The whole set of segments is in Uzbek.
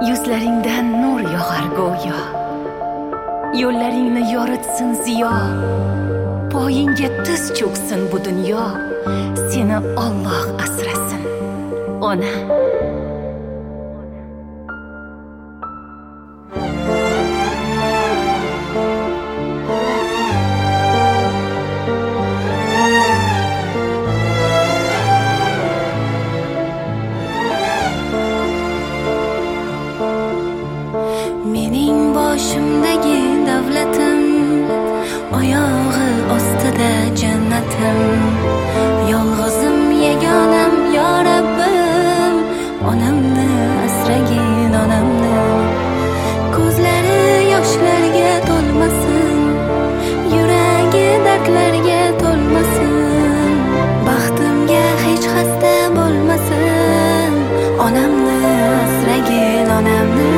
Yuzlaringdan nur yog'ar go'yo, yo'llaringni yoritsin ziyo, poyingga tiz cho'ksin bu dunyo, seni Alloh asrasin, ona. Mening boshimdagi davlatim, oyog'i ostida jannatim. Yolg'izim yagonam yo Rabbim, onamni asragin onamni. Ko'zlari yoshlarga to'lmasin, yuragi dardlarga to'lmasin. Baxtimga hech xasta bo'lmasin, onamni asragin onamni.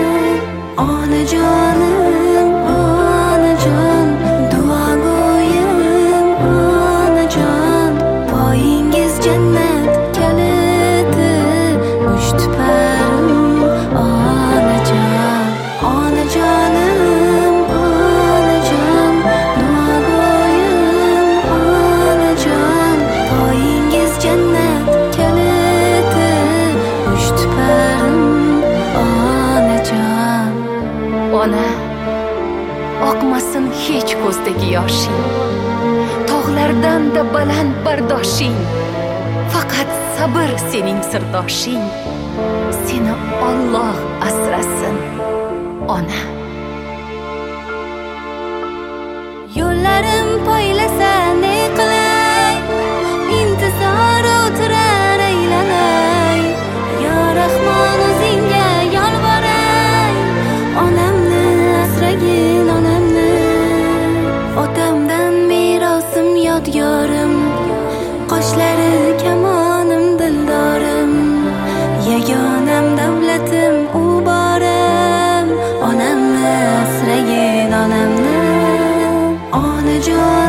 Onajonim, onajon, duogo'yim, onajon. Poyingiz jannat kaliti, uchtiparim, onajon. Onajonim, onajon, duogo'yim, onajon. Poyingiz jannat kaliti, uchtiparim, onajon. Ona, oqmasin hech ko'zdagi yoshing, tog'lardan-da baland bardoshing. Faqat sabr sening sirdoshing, seni Alloh asrasin, ona. Yo'llarim poylasa ne qilay, intizor o'tirar aylanay. Ya Rahmon o'zingga yolvoray, onamni asragin onamni. Otamdan merosim yodgorim, qoshlari kamonim dildorim. Yagonam davlatim u borim, onamni asragin onamni. Onajon